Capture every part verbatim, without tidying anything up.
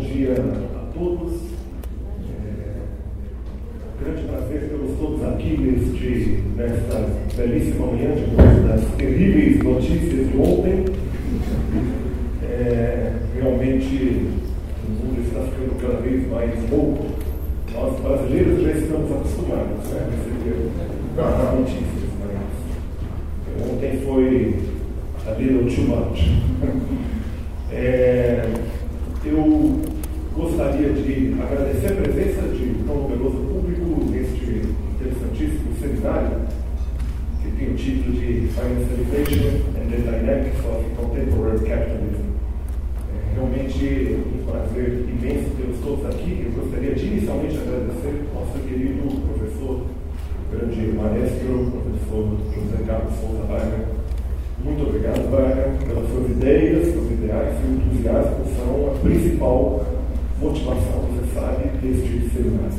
dia a todos. É um grande prazer tê-los todos aqui neste, nesta belíssima manhã, depois das terríveis notícias de ontem. É, realmente o mundo está ficando cada vez mais louco. Nós brasileiros já estamos acostumados, né, a receber ah, notícias, mas ontem foi a little too much. É, eu gostaria de agradecer a presença de tão numeroso público neste interessantíssimo seminário, que tem o título de Finance Education and the Dynamics of Contemporary Capitalism. É realmente um prazer imenso tê-los todos aqui. Eu gostaria de inicialmente agradecer ao nosso querido professor, grande maestro, professor José Carlos Souza Wagner. Muito obrigado, Wagner, pelas suas ideias, seus ideais e o entusiasmo são a principal motivação, você sabe, deste seminário.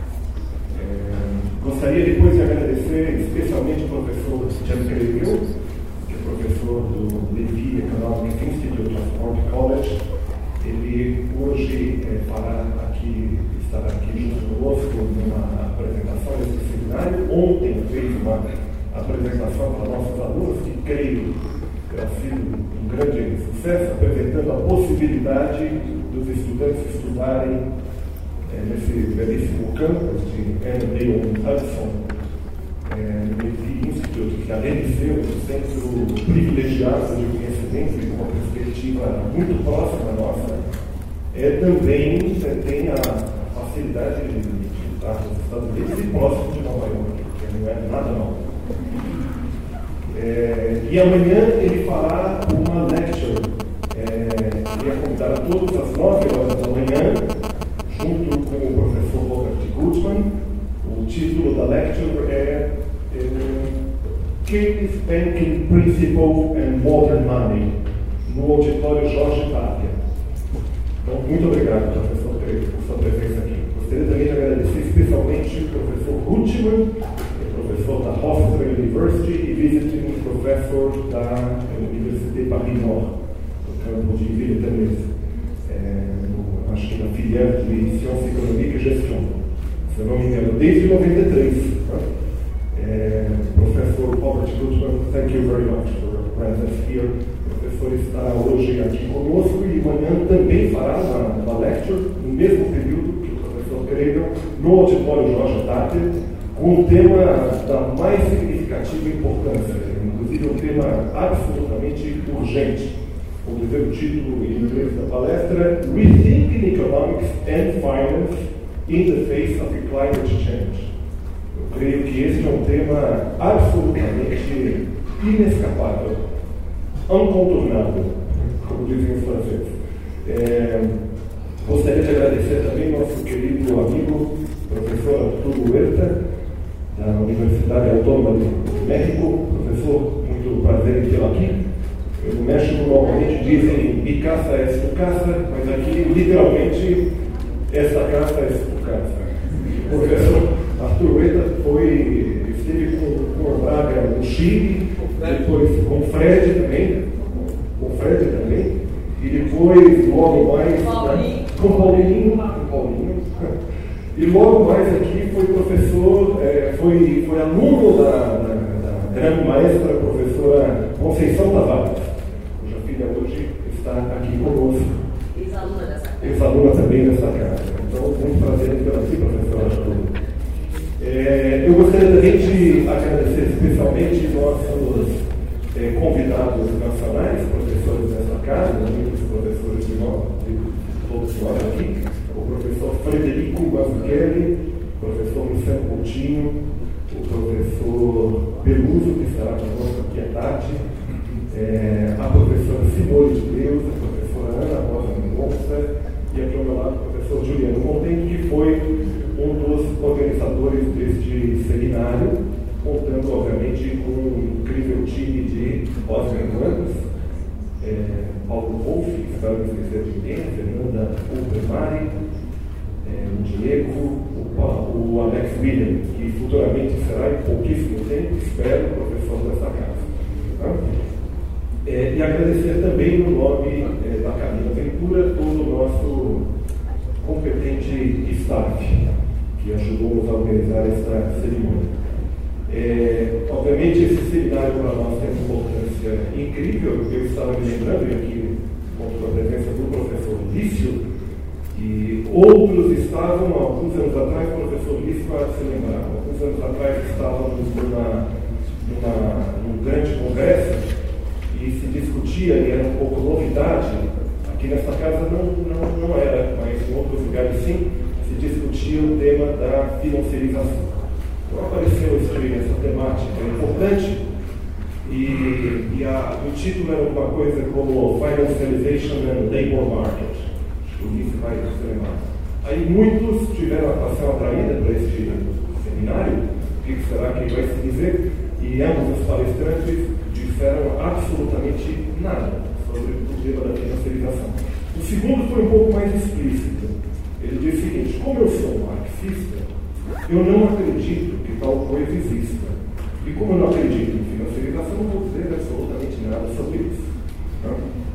É, gostaria depois de agradecer especialmente ao professor Jan Greville, que é professor do Levy Economics Institute of Warwick College. Ele hoje é, fará aqui, estará aqui junto conosco numa apresentação desse seminário. Ontem fez uma apresentação para nossos alunos, que creio terá sido um grande sucesso, apresentando a possibilidade dos estudantes estudarem é, nesse belíssimo campus de Annandale Hudson, é, no Levy Institute, que além de ser um centro privilegiado de conhecimento e com uma perspectiva muito próxima nossa, é, também é, tem a, a facilidade de, de estar nos Estados Unidos e próximo de Nova York, que não é nada novo. É, e amanhã ele fará uma lecture. É, queria convidar a todos às nove horas da manhã, junto com o professor Robert Gutmann. O título da lecture é, é Keynes Banking Principle and Modern Money, no auditório Jorge Tapia. Então, muito obrigado, professor, por sua presença aqui. Gostaria também de agradecer especialmente o professor Gutmann, professor da Hofstra University e visiting professor da Université Paris Nord, no campo de Ville-Éternel, é, acho que na filial de Ciência Econômica e Gestão, se eu não me engano, desde noventa e três. É, professor Robert Gutmann, thank you very much for your presence here. O professor está hoje aqui conosco e amanhã também fará uma, uma lecture, no mesmo período que o professor Greville, no auditório Jorge Tapia, com um tema da mais significativa importância, inclusive um tema absolutamente urgente. Vou dizer o título em inglês da palestra: Rethinking Economics and Finance in the Face of Climate Change. Eu creio que esse é um tema absolutamente inescapável, incontornável, como dizem os franceses. É, gostaria de agradecer também ao nosso querido amigo, professor Arturo Huerta, da Universidade Autônoma do México. Professor, muito prazer em tê-lo aqui. No México normalmente dizem mi casa es tu casa, mas aqui literalmente esta casa es tu casa. O professor Arturo Huerta foi, esteve com, com o Braga no Chile, depois com o Fred também, com o Fred também, e depois logo mais Paulinho. com o Paulinho, com o Paulinho. E logo mais aqui foi professor, é, foi, foi aluno da, da, da grande maestra, professora Conceição Tavares, cuja filha hoje está aqui conosco. Ex-aluna dessa casa. Ex-aluna também dessa casa. Então, muito prazer em tê-la aqui, professora Arthur. É, eu gostaria também de agradecer especialmente nossos é, convidados nacionais, professores dessa casa, muitos professores de nós, de todos nós aqui. O professor Frederico Mazzucchelli, o professor Luciano Coutinho, o professor Peluso, que estará conosco aqui à tarde, é, a professora Simone de Deus, a professora Ana Rosa Mendonça e aqui ao meu lado o professor Juliano Contente, que foi um dos organizadores deste seminário, contando, obviamente, com um incrível time de pós-graduandos. É, Paulo Wolff, que espero não esquecer de ninguém, Fernanda Ultramari, é, o Diego, o, o Alex William, que futuramente será em pouquíssimo tempo, espero, professor dessa casa. Tá? É, e agradecer também, no nome é, da Camila Ventura, todo o nosso competente staff que ajudou-nos a organizar esta cerimônia. É, obviamente, esse seminário para nós tem uma importância incrível. Eu estava me lembrando, e aqui conto a presença do professor Lício, e outros estavam, alguns anos atrás, o professor Lício vai se lembrar, alguns anos atrás estávamos numa, numa, numa grande conversa e se discutia, e era um pouco novidade, aqui nessa casa não, não, não era, mas em outros lugares sim, se discutia o tema da financiarização. Então apareceu esse, essa temática importante e, e a, o título era uma coisa como Financialization and Labor Market. O Ulisses vai se lembrar. Aí muitos tiveram a atração atraída para este seminário. O que será que vai se dizer? E ambos os palestrantes disseram absolutamente nada sobre o tema da financiarização. O segundo foi um pouco mais explícito. Ele disse o seguinte: como eu sou um marxista, eu não acredito que tal coisa exista. E como eu não acredito em financiarização, não vou dizer absolutamente nada sobre isso. Não?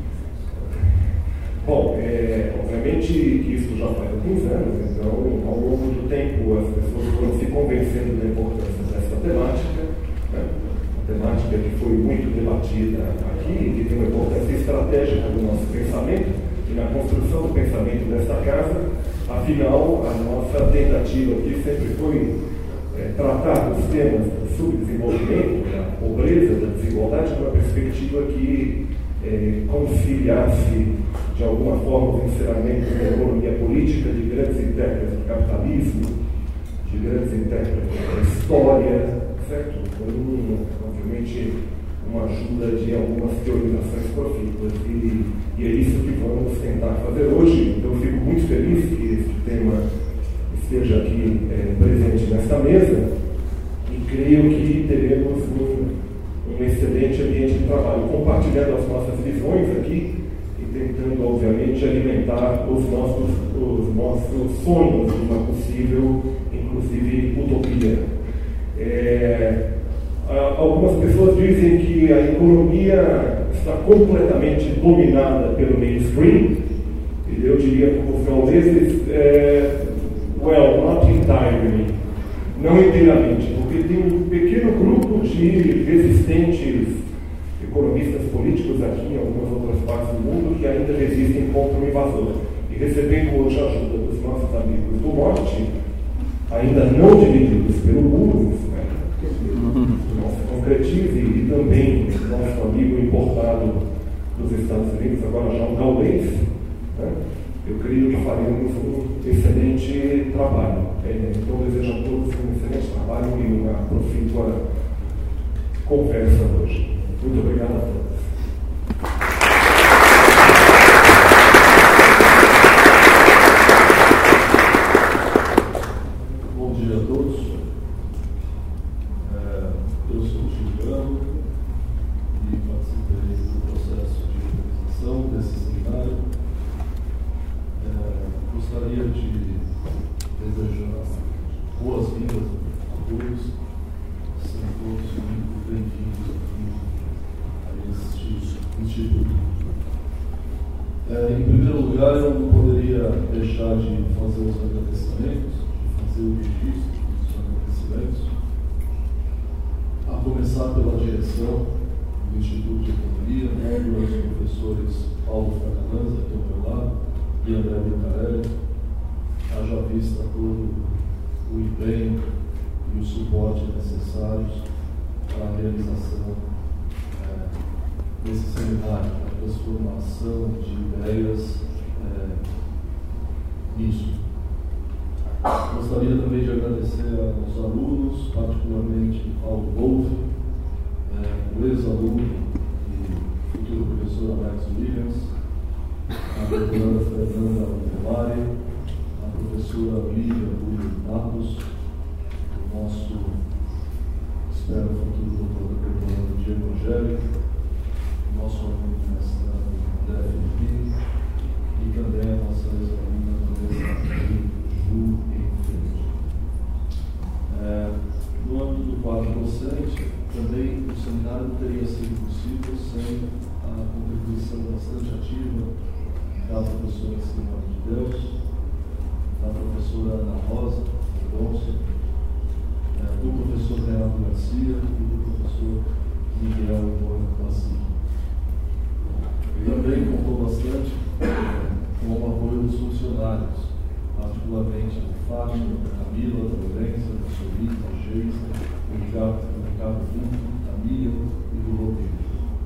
Bom, é, obviamente que isso já faz alguns anos, então, ao longo do tempo, as pessoas foram se convencendo da importância dessa temática, né? Uma temática que foi muito debatida aqui, que tem uma importância estratégica do nosso pensamento e na construção do pensamento desta casa. Afinal, a nossa tentativa aqui sempre foi é, tratar os temas do subdesenvolvimento, da pobreza, da desigualdade, numa perspectiva que é, conciliasse, de alguma forma, o encerramento da economia política de grandes intérpretes do capitalismo, de grandes intérpretes da história, certo? Com, obviamente, uma ajuda de algumas teorizações profícuas. E, e é isso que vamos tentar fazer hoje. Então, eu fico muito feliz que este tema esteja aqui é, presente nesta mesa e creio que teremos um, um excelente ambiente de trabalho, compartilhando as nossas visões aqui e tentando, obviamente, alimentar os nossos, os nossos sonhos de uma possível, inclusive, utopia. É, algumas pessoas dizem que a economia está completamente dominada pelo mainstream, e eu diria como os gauleses, é, well, not entirely, não inteiramente, porque tem um pequeno grupo de resistentes economistas políticos aqui em algumas outras partes do mundo que ainda resistem contra o invasor. E recebendo hoje a ajuda dos nossos amigos do Norte, ainda não divididos pelo muro, né? Nossa concretize, e também nosso amigo importado dos Estados Unidos, agora já um gaulês, né? Eu creio que faremos um excelente trabalho. É, então, desejo a todos um excelente trabalho e uma profícua conversa hoje. Muito obrigado a todos. Bom dia a todos. É, eu sou o Juliano e participei do processo de organização desse seminário. É, gostaria de desejar boas-vindas a todos, sejam todos muito bem-vindos aqui a este instituto. É, em primeiro lugar, eu não poderia deixar de fazer os agradecimentos, de fazer o registro dos agradecimentos, a começar pela direção do Instituto de Economia, né, pelos professores Paulo Fernandes, aqui ao meu lado, e André Bucarelli, haja vista todo o empenho e o suporte necessários para a realização é, desse seminário, a transformação de ideias é, nisso. Gostaria também de agradecer aos alunos, particularmente Paulo Wolff, é, o ex-aluno e futuro professor Alex Williams, a doutora Fernanda Velari, a professora Lívia Rui Matos, o nosso, espero, futuro doutorando Diego Angélico, o nosso aluno de mestrado André Felipe, e também a nossa ex-aluna Vanessa Ju Enfrente. É, no âmbito do quadro docente, também o seminário não teria sido possível sem a contribuição bastante ativa da professora Silvana de Deus, Garcia e do professor Miguel Bassi. Também contou bastante é, com o apoio dos funcionários, particularmente do Fátima, da Camila, da Lourença, da Sorita, da Geisa, do Ricardo, do Ricardo Vinto, da Miriam e do Rodrigo.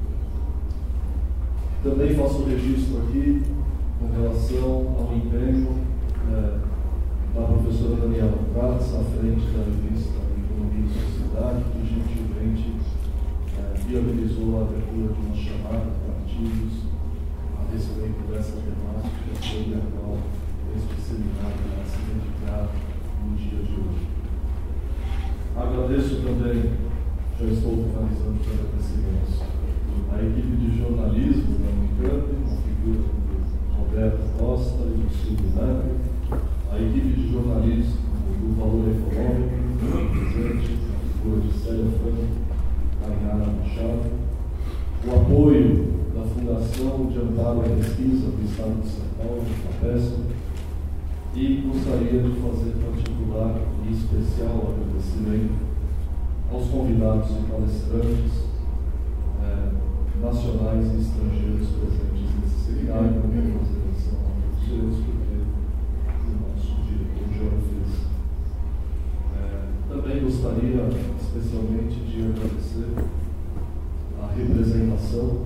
Também faço registro aqui com relação ao empenho é, da professora Daniela Prats, à frente da revista Economia e Sociedade, que gentilmente é, viabilizou a abertura de uma chamada para artigos a respeito dessa temática sobre a qual este seminário vai se dedicar no dia de hoje. Agradeço também, já estou finalizando os agradecimentos, a equipe de jornalismo da Unicamp, na figura do Roberto Costa e do Silvio Neto, a equipe de jornalismo do Valor Econômico, presente, na figura de Célia Franco, Ainara Machado, o apoio da Fundação de Amparo à Pesquisa do Estado de São Paulo, a FAPESP, e gostaria de fazer particular e especial agradecimento aos convidados e palestrantes eh, nacionais e estrangeiros presentes nesse seminário, não vou fazer menção a todos eles, porque o nosso diretor já o fez. Eh, também gostaria especialmente de agradecer a representação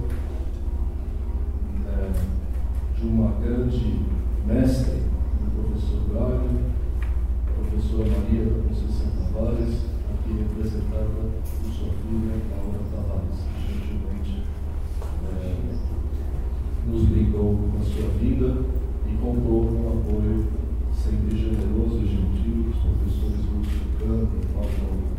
é, de uma grande mestre, do professor Braga, a professora Maria da Conceição Tavares, aqui representada por sua filha, Laura Tavares, que gentilmente é, nos brindou com a sua vida e contou com o apoio sempre generoso e gentil dos professores Lúcio Canto e Paulo.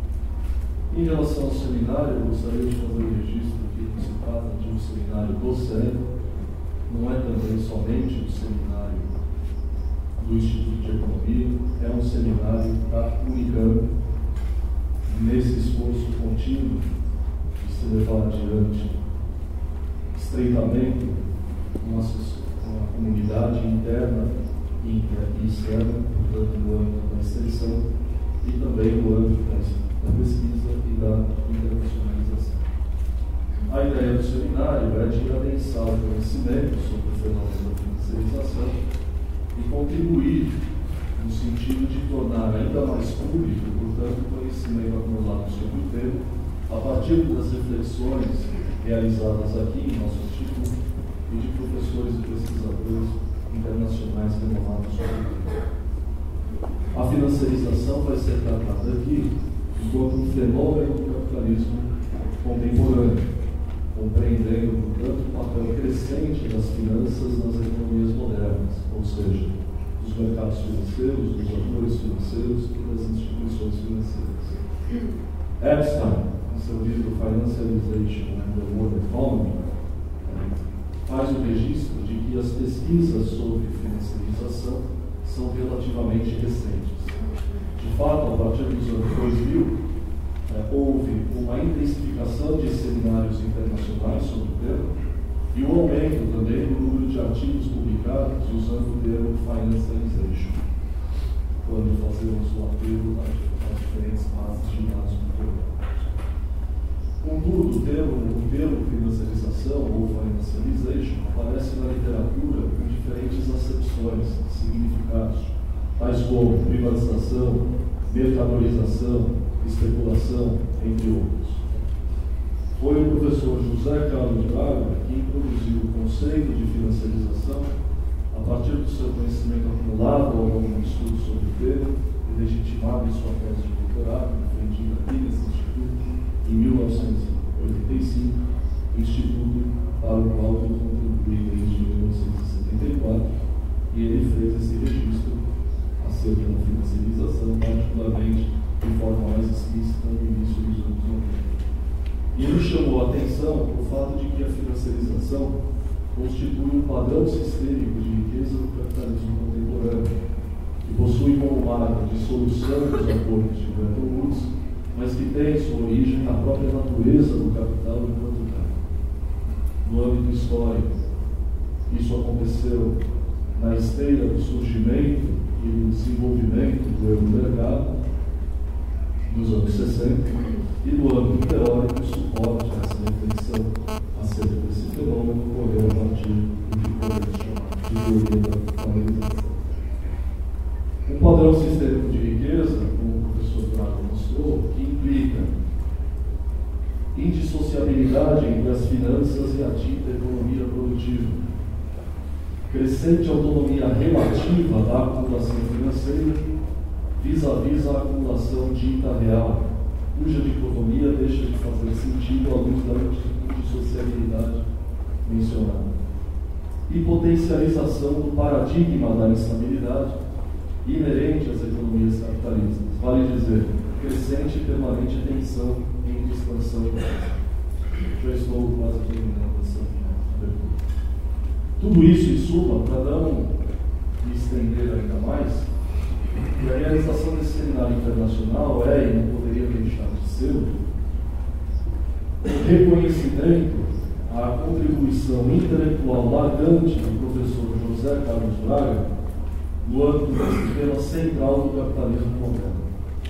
Em relação ao seminário, eu gostaria de fazer um registro aqui que se trata de um seminário do C E N, não é também somente um seminário do Instituto de Economia, é um seminário da Unicamp, nesse esforço contínuo de se levar adiante estreitamente uma, uma comunidade interna e externa, portanto, no âmbito da extensão e também no âmbito da da pesquisa e da internacionalização. A ideia do seminário é de adensar o conhecimento sobre o fenômeno da financiarização e contribuir no sentido de tornar ainda mais público, portanto, o conhecimento acumulado sobre o tema, a partir das reflexões realizadas aqui em nosso instituto e de professores e pesquisadores internacionais renomados sobre o tema. A financiarização vai ser tratada aqui enquanto um fenômeno do capitalismo contemporâneo, compreendendo, portanto, o papel crescente das finanças nas economias modernas, ou seja, dos mercados financeiros, dos atores financeiros e das instituições financeiras. Epstein, em seu livro Financialization and the World Economy, faz o registro de que as pesquisas sobre financiarização são relativamente recentes. De fato, a partir dos anos dois mil, eh, houve uma intensificação de seminários internacionais sobre o tema e um aumento também do número de artigos publicados usando o termo financialization, quando fazemos o apelo às diferentes bases de dados bibliográficos. Contudo, o termo, o termo financiarização ou financialization aparece na literatura com diferentes acepções, significados, tais como privatização, mercadorização, especulação, entre outros. Foi o professor José Carlos Braga que introduziu o conceito de financiarização a partir do seu conhecimento acumulado ao longo do estudo sobre o tema e legitimado em sua tese de doutorado, defendida aqui nesse instituto, em mil novecentos e oitenta e cinco, instituto para o qual eu contribuí desde mil novecentos e setenta e quatro, e ele fez esse registro acerca da financiarização, particularmente de forma mais explícita no início dos anos noventa. E ele chamou a atenção o fato de que a financiarização constitui um padrão sistêmico de riqueza do capitalismo contemporâneo, que possui como marca de solução dos acordos de Bretton Woods, mas que tem sua origem na própria natureza do capital enquanto tal. No âmbito histórico, isso aconteceu na esteira do surgimento e do desenvolvimento do euro-mercado nos anos sessenta, e no âmbito teórico, o suporte a essa reflexão acerca desse fenômeno ocorreu a partir do que podemos chamar de teoria da valorização. Um padrão sistêmico de riqueza, como o professor Braga mostrou, que implica indissociabilidade entre as finanças e a dita economia produtiva, crescente autonomia relativa da acumulação financeira vis-à-vis a acumulação dita real, cuja dicotomia deixa de fazer sentido à luz da indissociabilidade mencionada. E potencialização do paradigma da instabilidade inerente às economias capitalistas, vale dizer, crescente e permanente tensão entre expansão e crescimento. Já estou quase terminando essa abertura. Tudo isso, em suma, para não me estender ainda mais, e a realização desse seminário internacional é, e não poderia deixar de ser, o reconhecimento à contribuição intelectual largante do professor José Carlos Braga no âmbito do sistema central do capitalismo moderno.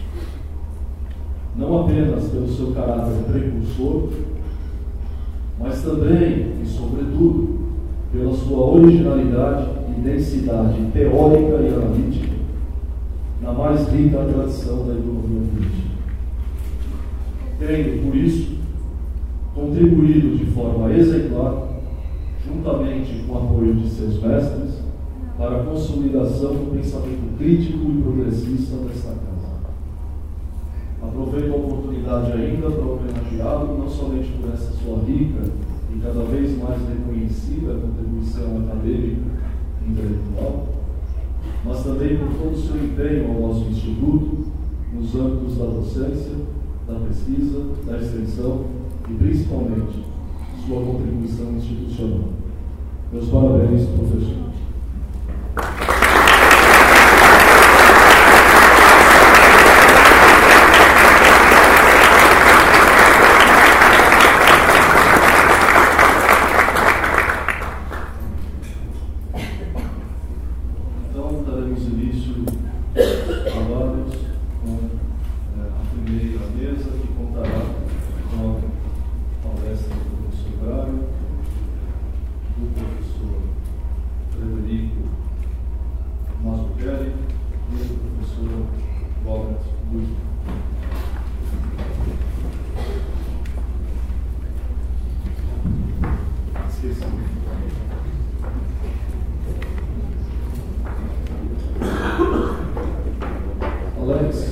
Não apenas pelo seu caráter precursor, mas também e, sobretudo, pela sua originalidade e densidade teórica e analítica na mais rica tradição da economia política. Tendo, por isso, contribuído de forma exemplar, juntamente com o apoio de seus mestres, para a consolidação do pensamento crítico e progressista desta casa. Aproveito a oportunidade ainda para homenageá-lo não somente por essa sua rica e cada vez mais reconhecida contribuição acadêmica e intelectual, mas também por todo o seu empenho ao nosso Instituto, nos âmbitos da docência, da pesquisa, da extensão e, principalmente, sua contribuição institucional. Meus parabéns, professor. Então, daremos início a trabalhos com é, a primeira mesa, que contará com a palestra do professor Braga, do professor Frederico Mazzucchelli e do professor Robert Guzman. Esqueci. Alex.